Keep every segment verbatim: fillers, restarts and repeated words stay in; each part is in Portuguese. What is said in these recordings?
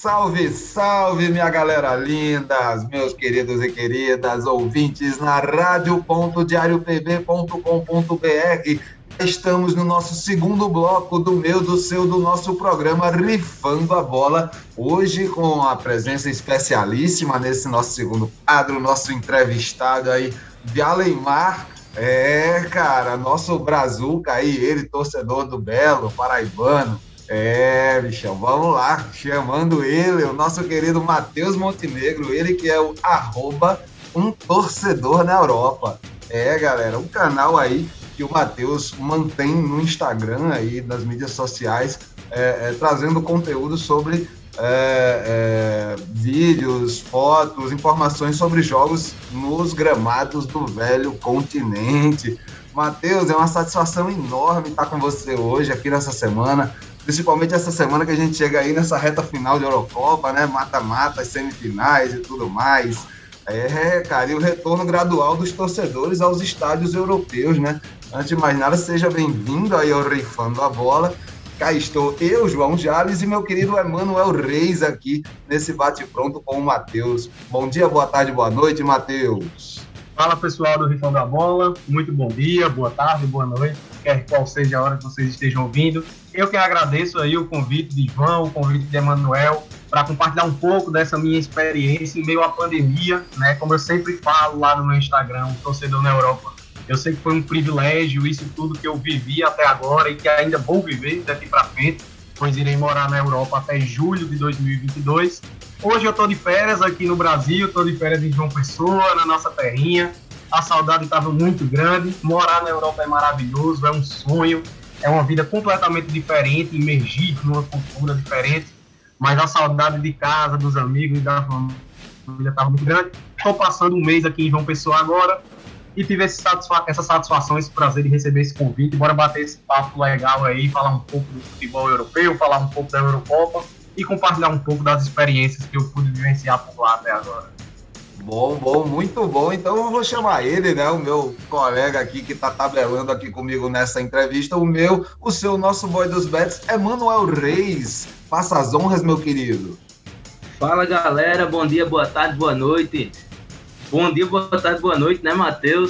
Salve, salve, minha galera linda, meus queridos e queridas ouvintes na rádio ponto diário p b ponto com ponto b r. Estamos no nosso segundo bloco do meu, do seu, do nosso programa Rifando a Bola. Hoje com a presença especialíssima nesse nosso segundo quadro, nosso entrevistado aí, de Alemar. É, cara, nosso brazuca aí, ele, torcedor do Belo, paraibano. É, bichão, vamos lá, chamando ele, o nosso querido Matheus Montenegro, ele que é o arroba um torcedor na Europa. É, galera, um canal aí que o Matheus mantém no Instagram aí, nas mídias sociais, é, é, trazendo conteúdo sobre é, é, vídeos, fotos, informações sobre jogos nos gramados do velho continente. Matheus, é uma satisfação enorme estar com você hoje, aqui nessa semana, principalmente essa semana que a gente chega aí nessa reta final de Eurocopa, né? Mata-mata, semifinais e tudo mais. É, cara, e o retorno gradual dos torcedores aos estádios europeus, né? Antes de mais nada, seja bem-vindo aí ao Rifando a Bola. Cá estou eu, João Jales, e meu querido Emanuel Reis aqui nesse bate-pronto com o Matheus. Bom dia, boa tarde, boa noite, Matheus. Fala, pessoal do Rifando a Bola. Muito bom dia, boa tarde, boa noite, quer qual seja a hora que vocês estejam ouvindo. Eu que agradeço aí o convite de Ivan, o convite de Emanuel, para compartilhar um pouco dessa minha experiência em meio à pandemia, né? Como eu sempre falo lá no meu Instagram, um torcedor na Europa. Eu sei que foi um privilégio isso tudo que eu vivi até agora e que ainda vou viver daqui para frente, pois irei morar na Europa até julho de dois mil e vinte e dois. Hoje eu estou de férias aqui no Brasil, estou de férias em João Pessoa, na nossa terrinha. A saudade estava muito grande. Morar na Europa é maravilhoso, é um sonho, é uma vida completamente diferente, imergir numa cultura diferente. Mas a saudade de casa, dos amigos e da família estava muito grande. Estou passando um mês aqui em João Pessoa agora e tive esse satisfa- essa satisfação, esse prazer de receber esse convite. Bora bater esse papo legal aí, falar um pouco do futebol europeu, falar um pouco da Eurocopa e compartilhar um pouco das experiências que eu pude vivenciar por lá até agora. Bom, bom, muito bom. Então eu vou chamar ele, né, o meu colega aqui que tá tabelando aqui comigo nessa entrevista, o meu, o seu, nosso boy dos bets, Emanuel Reis. Faça as honras, meu querido. Fala, galera, bom dia, boa tarde, boa noite. Bom dia, boa tarde, boa noite, né, Matheus?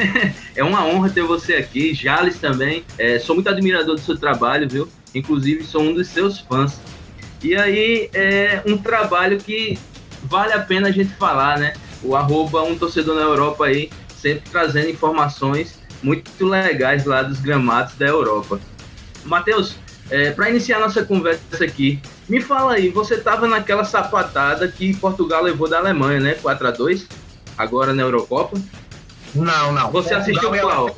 É uma honra ter você aqui, Jales também. É, sou muito admirador do seu trabalho, viu? Inclusive, sou um dos seus fãs. E aí, é um trabalho que vale a pena a gente falar, né? O arroba um torcedor na Europa aí, sempre trazendo informações muito legais lá dos gramados da Europa. Matheus, é, para iniciar nossa conversa aqui, me fala aí, você estava naquela sapatada que Portugal levou da Alemanha, né? quatro a dois, agora na Eurocopa? Não, não. Você assistiu qual?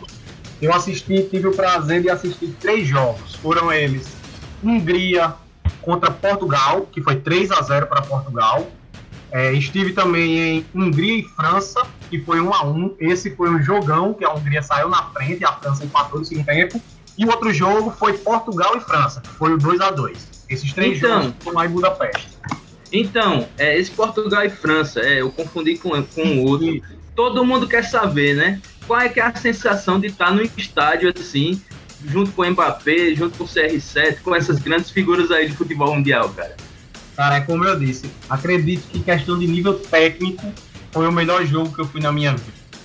Eu assisti, tive o prazer de assistir três jogos. Foram eles: Hungria contra Portugal, que foi três a zero para Portugal. É, estive também em Hungria e França, que foi um a um. Esse foi um jogão, que a Hungria saiu na frente e a França empatou no segundo tempo. E o outro jogo foi Portugal e França, que foi o dois a dois. Esses três então, jogos foram lá em Budapeste. Então, é, esse Portugal e França, é, eu confundi com, com o outro. Todo mundo quer saber, né? Qual é que é a sensação de estar no estádio assim, junto com o Mbappé, junto com o C R sete, com essas grandes figuras aí de futebol mundial, cara? Cara, é como eu disse, acredito que questão de nível técnico foi o melhor jogo que eu fui na minha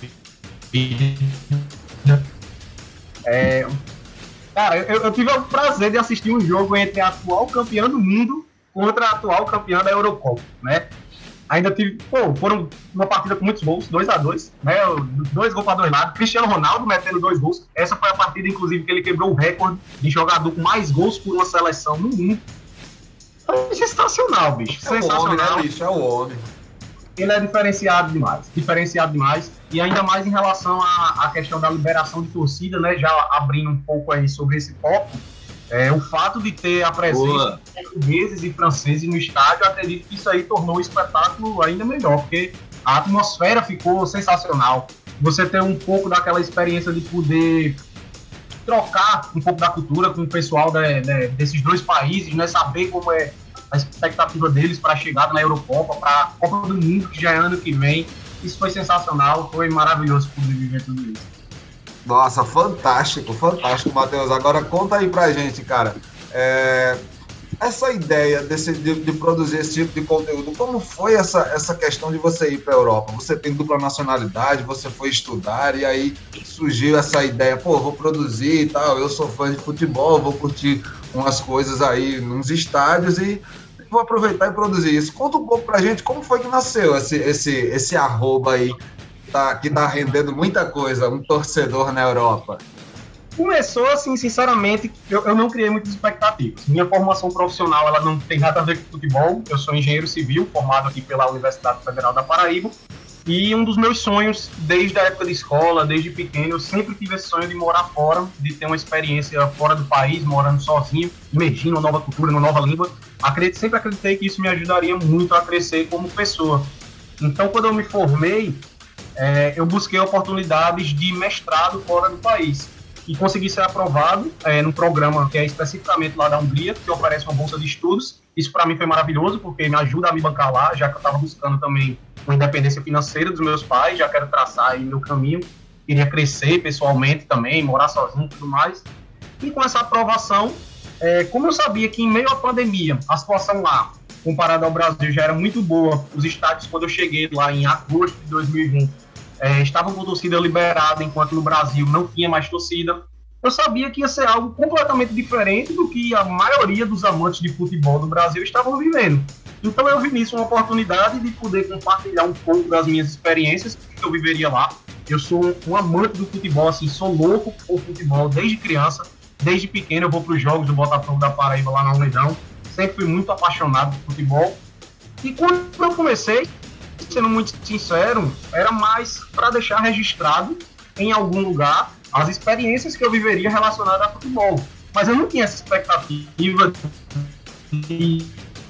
vida. É, cara, eu, eu tive o prazer de assistir um jogo entre a atual campeã do mundo contra a atual campeã da Eurocopa, né? Ainda tive, pô, foram uma partida com muitos gols, dois a dois, né? Dois gols para dois lados. Cristiano Ronaldo metendo dois gols. Essa foi a partida, inclusive, que ele quebrou o recorde de jogador com mais gols por uma seleção no mundo. É sensacional, bicho. É sensacional. O homem, né, bicho? É o homem. Ele é diferenciado demais. Diferenciado demais. E ainda mais em relação à, à questão da liberação de torcida, né? Já abrindo um pouco aí sobre esse tópico. É, o fato de ter a presença Boa. de portugueses e franceses no estádio, eu acredito que isso aí tornou o espetáculo ainda melhor, porque a atmosfera ficou sensacional. Você tem um pouco daquela experiência de poder trocar um pouco da cultura com o pessoal de, de, desses dois países, né? Saber como é a expectativa deles para a chegada na Eurocopa, para a Copa do Mundo, que já é ano que vem. Isso foi sensacional, foi maravilhoso poder viver tudo isso. Nossa, fantástico, fantástico, Matheus. Agora conta aí pra gente, cara. É... essa ideia desse, de, de produzir esse tipo de conteúdo, como foi essa, essa questão de você ir para a Europa? Você tem dupla nacionalidade, você foi estudar e aí surgiu essa ideia, pô, vou produzir e tal, eu sou fã de futebol, vou curtir umas coisas aí nos estádios e vou aproveitar e produzir isso. Conta um pouco pra gente como foi que nasceu esse, esse, esse arroba aí, que tá, que tá rendendo muita coisa, um torcedor na Europa. Começou assim, sinceramente, eu, eu não criei muitas expectativas. Minha formação profissional, ela não tem nada a ver com futebol. Eu sou engenheiro civil, formado aqui pela Universidade Federal da Paraíba. E um dos meus sonhos, desde a época de escola, desde pequeno, eu sempre tive esse sonho de morar fora, de ter uma experiência fora do país, morando sozinho, imergindo uma nova cultura, uma nova língua. Acredito, sempre acreditei que isso me ajudaria muito a crescer como pessoa. Então, quando eu me formei, é, eu busquei oportunidades de mestrado fora do país. E consegui ser aprovado é, num programa que é especificamente lá da Hungria, que oferece uma bolsa de estudos. Isso para mim foi maravilhoso, porque me ajuda a me bancar lá, já que eu estava buscando também uma independência financeira dos meus pais, já quero traçar aí meu caminho, queria crescer pessoalmente também, morar sozinho e tudo mais. E com essa aprovação, é, como eu sabia que em meio à pandemia, a situação lá, comparada ao Brasil, já era muito boa, os estádios, quando eu cheguei lá em agosto de dois mil e vinte, É, estavam com torcida liberada, enquanto no Brasil não tinha mais torcida. Eu sabia que ia ser algo completamente diferente do que a maioria dos amantes de futebol do Brasil estavam vivendo. Então eu vi nisso uma oportunidade de poder compartilhar um pouco das minhas experiências que eu viveria lá. Eu sou um, um amante do futebol, assim, sou louco por futebol desde criança, desde pequeno eu vou para os jogos do Botafogo da Paraíba lá na Unidão, sempre fui muito apaixonado por futebol. E quando eu comecei, sendo muito sincero, era mais para deixar registrado em algum lugar as experiências que eu viveria relacionadas a futebol. Mas eu não tinha essa expectativa de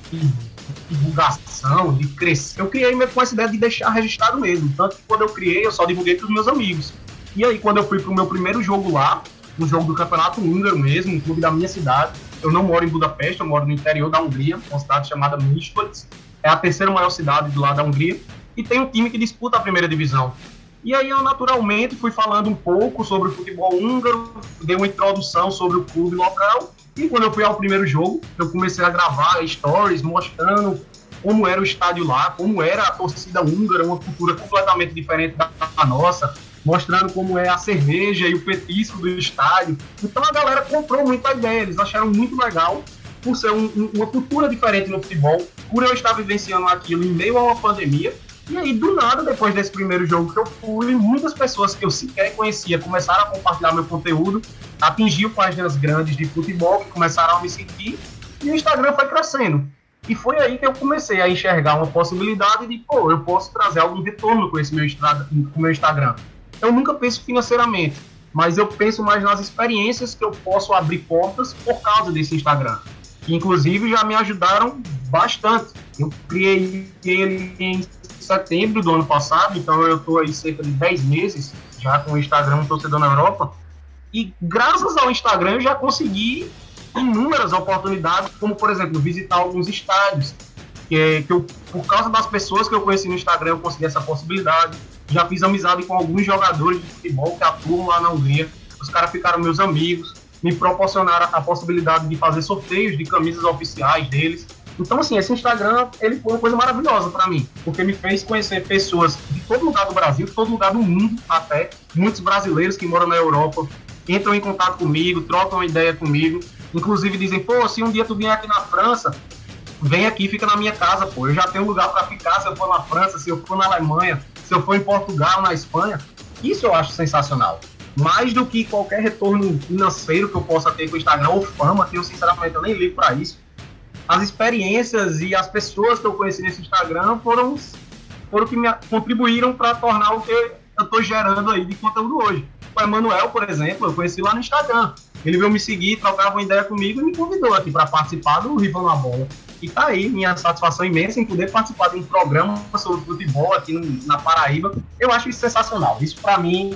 divulgação, de crescer. Eu criei mesmo com essa ideia de deixar registrado mesmo. Tanto que quando eu criei, eu só divulguei para os meus amigos. E aí, quando eu fui para o meu primeiro jogo lá, no jogo do Campeonato Húngaro mesmo, um clube da minha cidade, eu não moro em Budapeste, eu moro no interior da Hungria, uma cidade chamada Miskolc. É a terceira maior cidade do lado da Hungria, e tem um time que disputa a primeira divisão. E aí eu naturalmente fui falando um pouco sobre o futebol húngaro, dei uma introdução sobre o clube local, e quando eu fui ao primeiro jogo, eu comecei a gravar stories mostrando como era o estádio lá, como era a torcida húngara, uma cultura completamente diferente da nossa, mostrando como é a cerveja e o petisco do estádio. Então a galera comprou muita ideia, eles acharam muito legal, por ser um, um, uma cultura diferente no futebol, por eu estar vivenciando aquilo em meio a uma pandemia. E aí, do nada, depois desse primeiro jogo que eu fui, muitas pessoas que eu sequer conhecia começaram a compartilhar meu conteúdo, atingiu páginas grandes de futebol que começaram a me seguir, e o Instagram foi crescendo. E foi aí que eu comecei a enxergar uma possibilidade de, pô, eu posso trazer algum retorno com esse meu, com o meu Instagram. Eu nunca penso financeiramente, mas eu penso mais nas experiências que eu posso abrir portas por causa desse Instagram. Que inclusive já me ajudaram bastante. Eu criei ele em setembro do ano passado, então eu estou aí cerca de dez meses já com o Instagram Torcedor na Europa, e graças ao Instagram eu já consegui inúmeras oportunidades, como por exemplo, visitar alguns estádios, que, é, que eu, por causa das pessoas que eu conheci no Instagram, eu consegui essa possibilidade. Já fiz amizade com alguns jogadores de futebol que atuam lá na Hungria, os caras ficaram meus amigos, me proporcionaram a possibilidade de fazer sorteios de camisas oficiais deles. Então, assim, esse Instagram, ele foi uma coisa maravilhosa para mim, porque me fez conhecer pessoas de todo lugar do Brasil, de todo lugar do mundo até, muitos brasileiros que moram na Europa, entram em contato comigo, trocam ideia comigo, inclusive dizem, pô, se um dia tu vier aqui na França, vem aqui, fica na minha casa, pô, eu já tenho lugar para ficar se eu for na França, se eu for na Alemanha, se eu for em Portugal, na Espanha. Isso eu acho sensacional. Mais do que qualquer retorno financeiro que eu possa ter com o Instagram, ou fama, que eu sinceramente eu nem ligo para isso. As experiências e as pessoas que eu conheci nesse Instagram foram, foram que me contribuíram para tornar o que eu estou gerando aí de conteúdo hoje. O Emanuel, por exemplo, eu conheci lá no Instagram. Ele veio me seguir, trocava uma ideia comigo e me convidou aqui para participar do Rival na Bola. E tá aí minha satisfação imensa em poder participar de um programa sobre futebol aqui no, na Paraíba. Eu acho isso sensacional. Isso para mim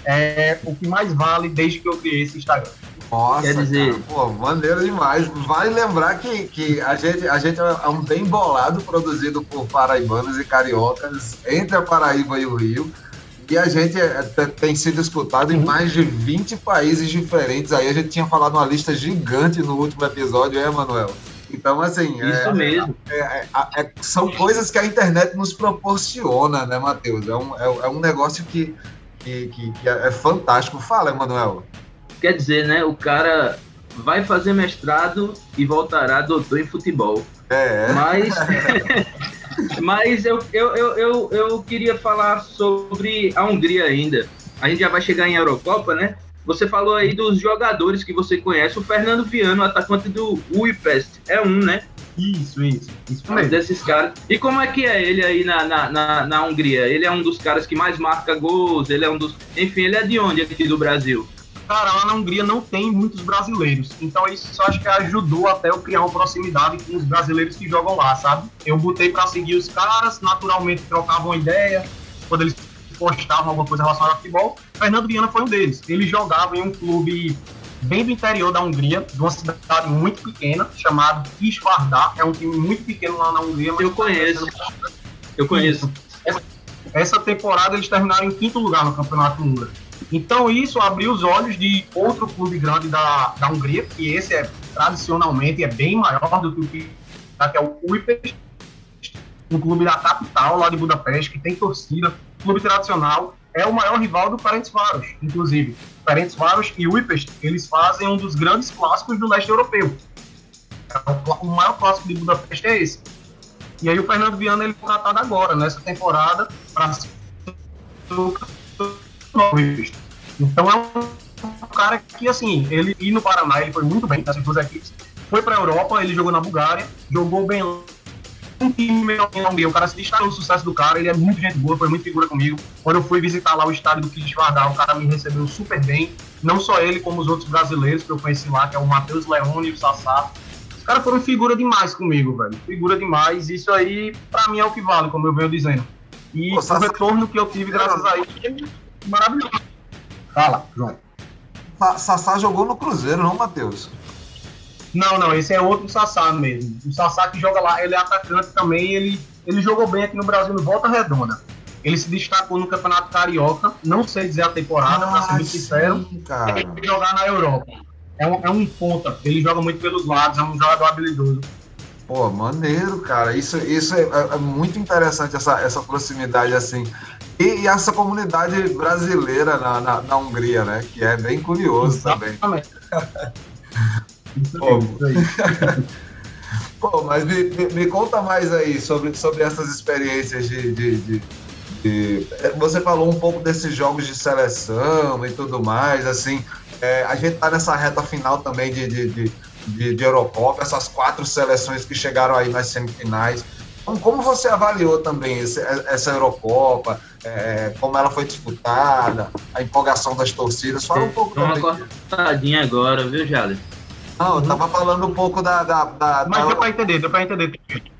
é o que mais vale desde que eu criei esse Instagram. Nossa, quer dizer, cara, pô, maneiro demais. Vale lembrar que, que a, gente, a gente é um bem bolado produzido por paraibanos e cariocas entre a Paraíba e o Rio. E a gente é, tem sido escutado em mais de vinte países diferentes. Aí a gente tinha falado uma lista gigante no último episódio, é, Emanuel? Então, assim... Isso é, mesmo. É, é, é, são coisas que a internet nos proporciona, né, Matheus? É um, é, é um negócio que, que, que, que é fantástico. Fala, Emanuel. Quer dizer, né, o cara vai fazer mestrado e voltará doutor em futebol. É. Mas, mas eu, eu, eu, eu, eu queria falar sobre a Hungria ainda. A gente já vai chegar em Eurocopa, né? Você falou aí dos jogadores que você conhece. O Fernando Viano, atacante do Újpest, é um, né? Isso, isso. Isso Um mesmo. desses caras. E como é que é ele aí na, na, na, na Hungria? Ele é um dos caras que mais marca gols, ele é um dos... Enfim, ele é de onde aqui do Brasil? Cara, lá na Hungria não tem muitos brasileiros, então isso eu acho que ajudou até eu criar uma proximidade com os brasileiros que jogam lá, sabe? Eu botei pra seguir os caras, naturalmente trocavam uma ideia, quando eles postavam alguma coisa relacionada ao futebol. Fernando Viana foi um deles. Ele jogava em um clube bem do interior da Hungria, de uma cidade muito pequena, chamado Kisvardar. É um time muito pequeno lá na Hungria. Mas Eu conheço. Eu conheço. Essa, essa temporada eles terminaram em quinto lugar no campeonato húngaro. Então isso abriu os olhos de outro clube grande da, da Hungria, que esse é tradicionalmente é bem maior do que o que é o Újpest, um clube da capital, lá de Budapeste, que tem torcida, clube tradicional, é o maior rival do Ferencváros, inclusive. Ferencváros e Újpest, eles fazem um dos grandes clássicos do leste europeu. O maior clássico de Budapeste é esse. E aí o Fernando Viana, ele foi tratado agora, nessa temporada, para então é um cara que, assim, ele e no Paraná ele foi muito bem nessas duas equipes, foi pra Europa, ele jogou na Bulgária, jogou bem um time na Hungria, o cara se destacou no sucesso do cara, ele é muito gente boa, foi muito figura comigo. Quando eu fui visitar lá o estádio do Kisvardar, o cara me recebeu super bem, não só ele, como os outros brasileiros que eu conheci lá, que é o Matheus Leone e o Sassá. Os caras foram figura demais comigo, velho, figura demais, isso aí pra mim é o que vale, como eu venho dizendo. E Pô, o Sassá... retorno que eu tive graças a ele é maravilhoso. Fala, João. Sassá jogou no Cruzeiro, não, Matheus? Não, não, esse é outro Sassá mesmo. O Sassá que joga lá, ele é atacante também, ele, ele jogou bem aqui no Brasil no Volta Redonda. Ele se destacou no Campeonato Carioca, não sei dizer a temporada, ah, pra ser muito sincero. Ele vai jogar na Europa. É um, é um ponta, ele joga muito pelos lados, é um jogador habilidoso. Pô, maneiro, cara. Isso, isso é, é muito interessante, essa, essa proximidade, assim. E, e essa comunidade brasileira na, na, na Hungria, né? Que é bem curioso também. Pô, Pô, mas me, me, me conta mais aí sobre, sobre essas experiências de, de, de, de... Você falou um pouco desses jogos de seleção e tudo mais, assim. É, a gente tá nessa reta final também de... de, de De, de Eurocopa, essas quatro seleções que chegaram aí nas semifinais. Então, como você avaliou também esse, essa Eurocopa, é, como ela foi disputada, a empolgação das torcidas? Fala um pouco Deu uma também. cortadinha agora, viu, Jales? Não, eu tava falando um pouco da... da, da Mas da... deu pra entender, deu pra entender.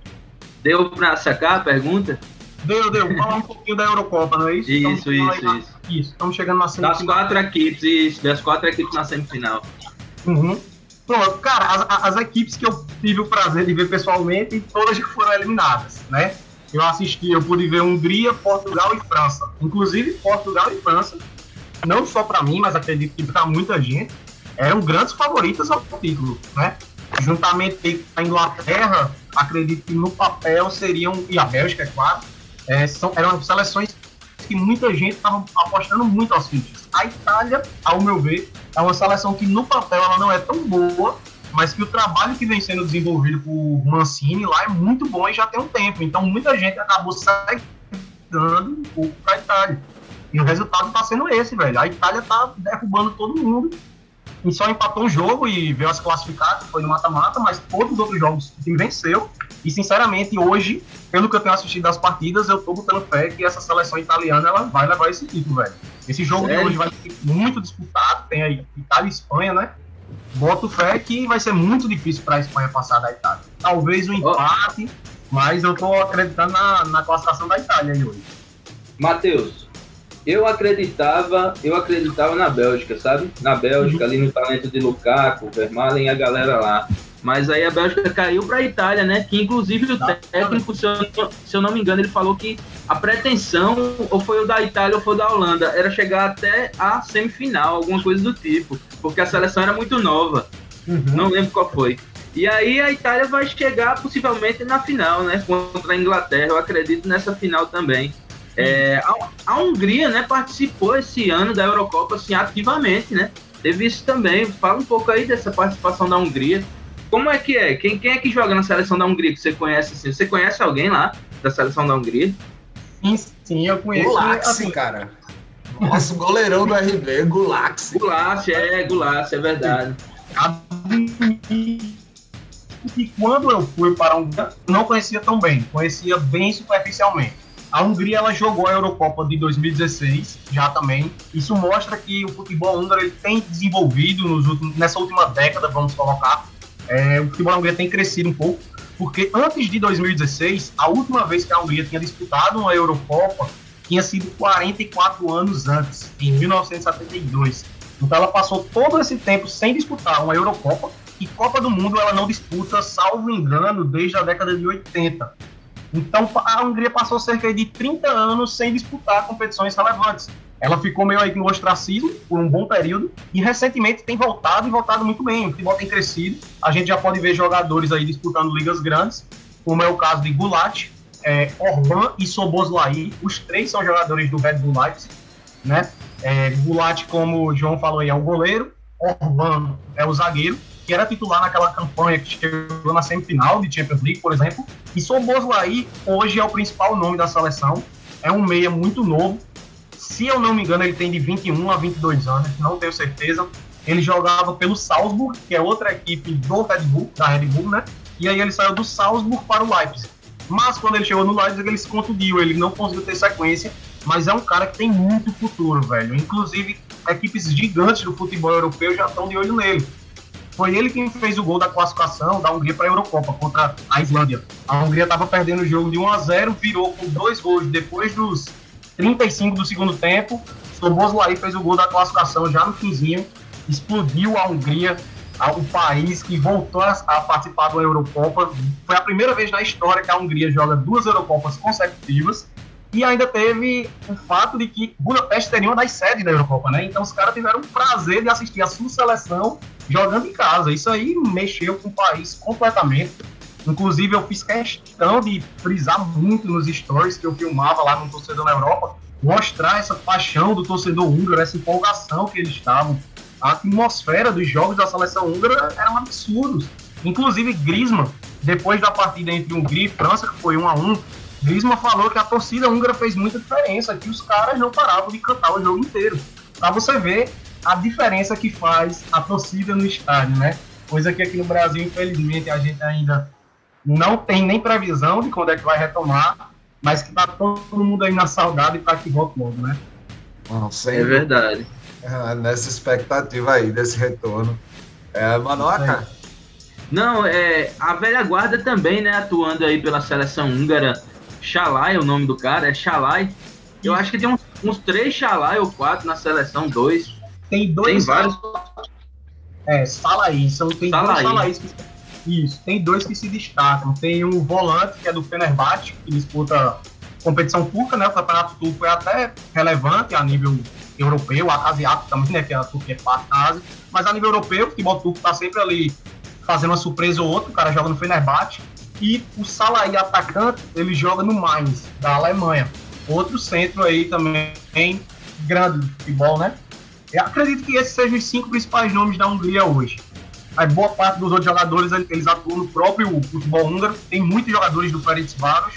Deu pra sacar a pergunta? Deu, deu. Falar um pouquinho da Eurocopa, não é isso? Isso, isso, na... isso. Isso, estamos chegando na semifinal. Das quatro equipes, isso, das quatro equipes na semifinal. Uhum. Pronto, cara, as, as equipes que eu tive o prazer de ver pessoalmente, todas já foram eliminadas, né? Eu assisti, eu pude ver Hungria, Portugal e França. Inclusive, Portugal e França, não só para mim, mas acredito que para muita gente, eram grandes favoritas ao título, né? Juntamente com a Inglaterra, acredito que no papel seriam, e a Bélgica, é claro, é, são, eram seleções que muita gente estava apostando muito aos fichas. A Itália, ao meu ver, é uma seleção que no papel ela não é tão boa, mas que o trabalho que vem sendo desenvolvido por Mancini lá é muito bom e já tem um tempo. Então muita gente acabou saindo um pouco para a Itália. E o resultado está sendo esse, velho. A Itália está derrubando todo mundo. E só empatou um jogo e veio a se classificar, que foi no mata-mata, mas todos os outros jogos o time venceu. E, sinceramente, hoje, pelo que eu tenho assistido das partidas, eu tô botando fé que essa seleção italiana ela vai levar esse título, velho. Esse jogo Sério? de hoje vai ser muito disputado, tem aí Itália e Espanha, né? Boto fé que vai ser muito difícil para a Espanha passar da Itália. Talvez um empate, oh. mas eu tô acreditando na, na classificação da Itália aí hoje. Matheus, eu acreditava, eu acreditava na Bélgica, sabe? Na Bélgica, uhum. ali no talento de Lukaku, Vermaelen e a galera lá. Mas aí a Bélgica caiu para a Itália, né? Que inclusive o técnico, se eu, se eu não me engano, ele falou que a pretensão, ou foi o da Itália ou foi o da Holanda, era chegar até a semifinal, alguma coisa do tipo, porque a seleção era muito nova. Uhum. Não lembro qual foi. E aí a Itália vai chegar possivelmente na final, né? Contra a Inglaterra, eu acredito nessa final também. É, a, a Hungria, né, participou esse ano da Eurocopa assim, ativamente, né? Teve isso também. Fala um pouco aí dessa participação da Hungria. Como é que é? Quem, quem é que joga na seleção da Hungria que você conhece assim? Você conhece alguém lá da seleção da Hungria? Sim, sim, eu conheço. Gulaxi, assim, cara. Nosso goleirão do R B, Gulaxi. Gulaxi, é, Gulaxi, é verdade. E quando eu fui para a Hungria, não conhecia tão bem, conhecia bem superficialmente. A Hungria ela jogou a Eurocopa de dois mil e dezesseis, já também. Isso mostra que o futebol húngaro ele tem desenvolvido nos últimos, nessa última década, vamos colocar. É, o futebol da Hungria tem crescido um pouco, porque antes de dois mil e dezesseis, a última vez que a Hungria tinha disputado uma Eurocopa tinha sido quarenta e quatro anos antes, em mil novecentos e setenta e dois. Então ela passou todo esse tempo sem disputar uma Eurocopa, e Copa do Mundo ela não disputa, salvo engano, desde a década de oitenta. Então a Hungria passou cerca de trinta anos sem disputar competições relevantes. Ela ficou meio aí no ostracismo por um bom período e recentemente tem voltado e voltado muito bem. O futebol tem crescido. A gente já pode ver jogadores aí disputando ligas grandes, como é o caso de Gulak, é, Orban e Szoboszlai. Os três são jogadores do Red Bull Leipzig, né? É, Gulak, como o João falou aí, é o goleiro. Orban é o zagueiro, que era titular naquela campanha que chegou na semifinal de Champions League, por exemplo. E Szoboszlai hoje é o principal nome da seleção. É um meia muito novo. Se eu não me engano, ele tem de vinte e um a vinte e dois anos, não tenho certeza. Ele jogava pelo Salzburg, que é outra equipe do Red Bull, da Red Bull, né? E aí ele saiu do Salzburg para o Leipzig. Mas quando ele chegou no Leipzig, ele se contundiu, ele não conseguiu ter sequência, mas é um cara que tem muito futuro, velho. Inclusive, equipes gigantes do futebol europeu já estão de olho nele. Foi ele quem fez o gol da classificação da Hungria para a Eurocopa contra a Islândia. A Hungria estava perdendo o jogo de um a zero, virou com dois gols depois dos trinta e cinco do segundo tempo. Szoboszlai fez o gol da classificação já no finzinho, explodiu a Hungria, o país que voltou a, a participar da Eurocopa. Foi a primeira vez na história que a Hungria joga duas Eurocopas consecutivas. E ainda teve o fato de que Budapeste teria uma das sedes da Eurocopa, né? Então os caras tiveram o prazer de assistir a sua seleção jogando em casa. Isso aí mexeu com o país completamente. Inclusive eu fiz questão de frisar muito nos stories que eu filmava lá no Torcedor na Europa, mostrar essa paixão do torcedor húngaro, essa empolgação que eles estavam. A atmosfera dos jogos da seleção húngara eram absurdos. Inclusive Griezmann, depois da partida entre Hungria e França, que foi um a um, Griezmann falou que a torcida húngara fez muita diferença, que os caras não paravam de cantar o jogo inteiro. Pra você ver a diferença que faz a torcida no estádio, né? Coisa que aqui no Brasil, infelizmente, a gente ainda não tem nem previsão de quando é que vai retomar, mas que tá todo mundo aí na saudade para que volte logo, né? Não, sem É verdade. É, nessa expectativa aí desse retorno. É, Manoca? Não, é, a velha guarda também, né, atuando aí pela seleção húngara. Şalai é o nome do cara, é Şalai. Eu acho que tem uns, uns três Şalai ou quatro na seleção, dois. Tem dois. Tem vários. É, Şalai, são tem Şalai. dois Şalais que Isso, tem dois que se destacam. Tem um volante, que é do Fenerbahçe, que disputa competição turca, né? O campeonato turco é até relevante a nível europeu, asiático também, né? Que a Turquia é parte da Ásia. Mas a nível europeu, o futebol turco tá sempre ali fazendo uma surpresa ou outra. O cara joga no Fenerbahçe. E o Şalai, atacante, ele joga no Mainz, da Alemanha. Outro centro aí também grande de futebol, né? Eu acredito que esses sejam os cinco principais nomes da Hungria hoje. A boa parte dos outros jogadores, eles atuam no próprio futebol húngaro. Tem muitos jogadores do Ferencváros,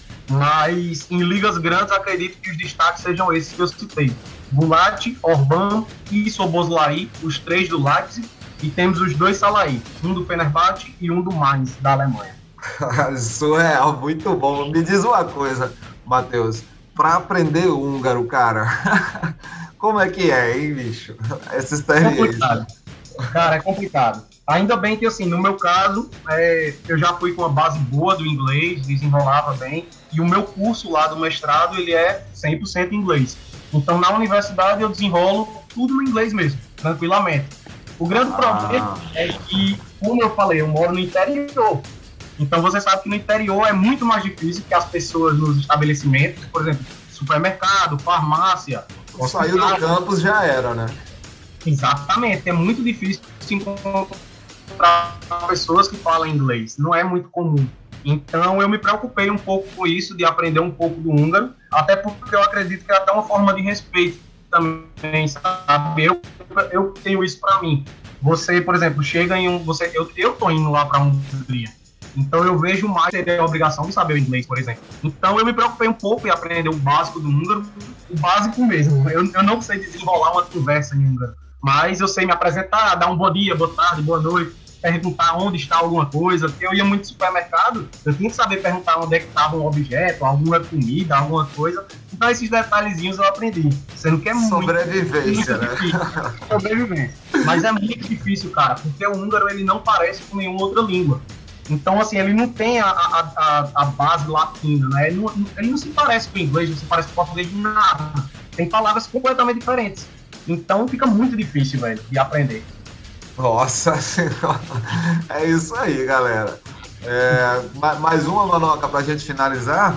mas em ligas grandes, acredito que os destaques sejam esses que eu citei. Gulak, Orban e Szoboszlai, os três do Leipzig. E temos os dois Şalai, um do Fenerbahçe e um do Mainz, da Alemanha. Surreal, muito bom. Me diz uma coisa, Matheus, para aprender húngaro, cara, como é que é, hein, bicho? Essa experiência. Cara, é complicado. Ainda bem que, assim, no meu caso, é, eu já fui com uma base boa do inglês, desenrolava bem, e o meu curso lá do mestrado, ele é cem por cento inglês. Então, na universidade, eu desenrolo tudo no inglês mesmo, tranquilamente. O grande ah. problema é que, como eu falei, eu moro no interior. Então, você sabe que no interior é muito mais difícil que as pessoas nos estabelecimentos, por exemplo, supermercado, farmácia. Saiu do campus já era, né? Exatamente, é muito difícil se encontrar para pessoas que falam inglês. Não é muito comum. Então, eu me preocupei um pouco com isso, de aprender um pouco do húngaro, até porque eu acredito que é até uma forma de respeito também, sabe? Eu, eu tenho isso para mim. Você, por exemplo, chega em um... Você, eu, eu tô indo lá para Hungria, então eu vejo mais ter a obrigação de saber o inglês, por exemplo. Então, eu me preocupei um pouco em aprender o básico do húngaro, o básico mesmo. Eu, eu não sei desenrolar uma conversa em húngaro, mas eu sei me apresentar, dar um bom dia, boa tarde, boa noite, perguntar onde está alguma coisa, porque eu ia muito no supermercado, eu tinha que saber perguntar onde é que estava um objeto, alguma comida, alguma coisa. Então esses detalhezinhos eu aprendi, sendo que é muito, sobrevivência, muito né? difícil. Sobrevivência. Mas é muito difícil, cara, porque o húngaro ele não parece com nenhuma outra língua. Então, assim, ele não tem a, a, a, a base latina, né? Ele não, ele não se parece com o inglês, não se parece com o português, nada. Tem palavras completamente diferentes. Então fica muito difícil, velho, de aprender. Nossa Senhora, é isso aí, galera. É, mais uma, Manoca, pra gente finalizar?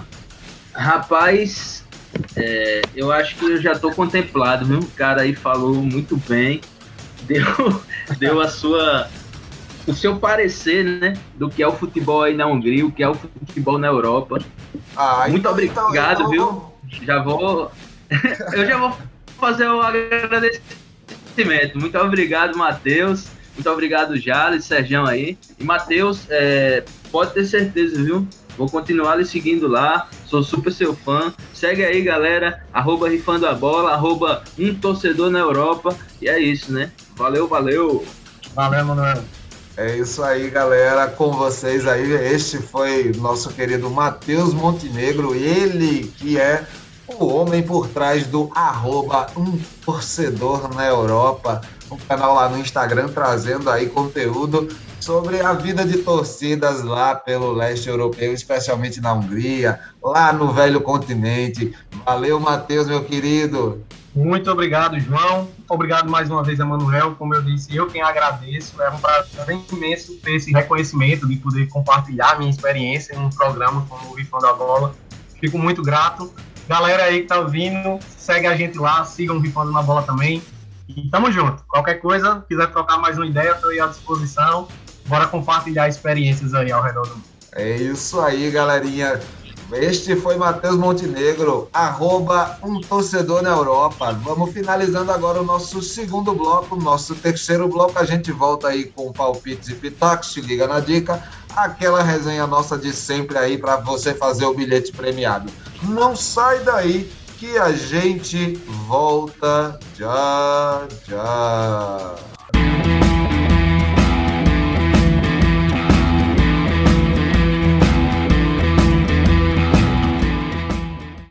Rapaz, é, eu acho que eu já tô contemplado, viu? O cara aí falou muito bem, deu, deu a sua, o seu parecer, né, do que é o futebol aí na Hungria, o que é o futebol na Europa. Ah, muito então, obrigado, então, então, viu? vamos... Já vou, eu já vou fazer o agradecimento. Muito obrigado, Matheus. Muito obrigado, Jales, Sergião aí. E, Matheus, é, pode ter certeza, viu? Vou continuar lhe seguindo lá. Sou super seu fã. Segue aí, galera. Arroba Rifando a Bola. Arroba Um Torcedor na Europa. E é isso, né? Valeu, valeu. Valeu, Manuel. É isso aí, galera. Com vocês aí. Este foi nosso querido Matheus Montenegro. Ele que é o homem por trás do arroba Um Torcedor na Europa, um canal lá no Instagram trazendo aí conteúdo sobre a vida de torcidas lá pelo leste europeu, especialmente na Hungria, lá no velho continente. Valeu, Matheus, meu querido. Muito obrigado, João. Obrigado mais uma vez, Emanuel. Como eu disse, eu quem agradeço. É um prazer imenso ter esse reconhecimento de poder compartilhar minha experiência em um programa como o Rifando a Bola. Fico muito grato. Galera aí que tá ouvindo, segue a gente lá, sigam o Rifando na Bola também. E tamo junto. Qualquer coisa, quiser trocar mais uma ideia, tô aí à disposição. Bora compartilhar experiências aí ao redor do mundo. É isso aí, galerinha. Este foi Matheus Montenegro, arroba Um Torcedor na Europa. Vamos finalizando agora o nosso segundo bloco, nosso terceiro bloco. A gente volta aí com palpites e pitacos, te liga na dica. Aquela resenha nossa de sempre aí para você fazer o bilhete premiado. Não sai daí que a gente volta já, já.